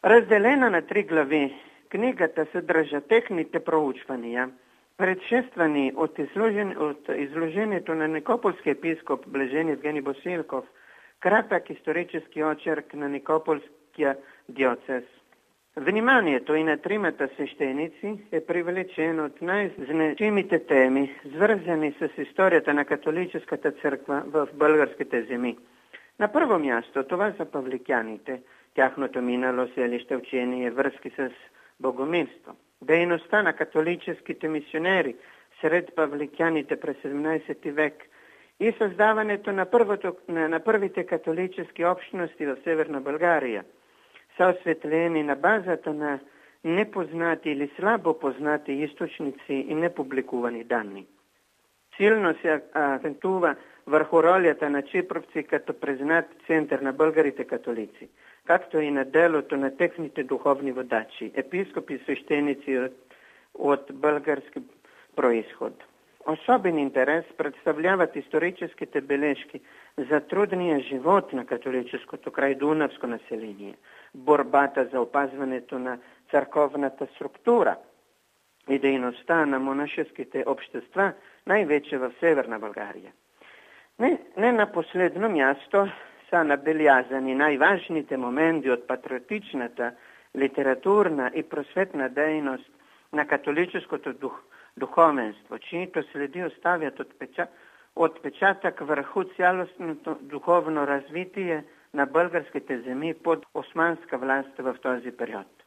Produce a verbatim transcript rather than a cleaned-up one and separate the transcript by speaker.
Speaker 1: Разделена на три глави, книгата съдържа техните проучвания, предшествани от, изложен, от изложението на Никопольския епископ Блажен Евгений Босилков, кратък исторически очерк на Никопольския диоцез. Вниманието и на тримата свещеници е привлечено от най-значимите теми, свързани с историята на католическата църква в българските земи. На първо място това са павликяните, тяхното минало, селище, учение, връзки с богомилство. Дейността на католическите мисионери сред павликяните през седемнадесети век и създаването на, първото, на, на първите католически общности в Северна България са осветлени на базата на непознати или слабо познати източници и непубликувани данни. Силно се акцентува върху ролята на чипровци като признат център на българите католици, както и на делото на техните духовни водачи, епископи и свещеници от, от български происход. Особен интерес представляват историческите бележки за трудния живот на католическото крайдунавско население, борбата за опазването на църковната структура и дейността на монашеските общества, най-вече в Северна България. Не, не на последно място са набелязани най-важните моменти от патриотичната, литературна и просветна дейност на католическото дух, духовенство, чието следи оставят отпечат, отпечатък върху цялостното духовно развитие на българските земи под османска власт в този период.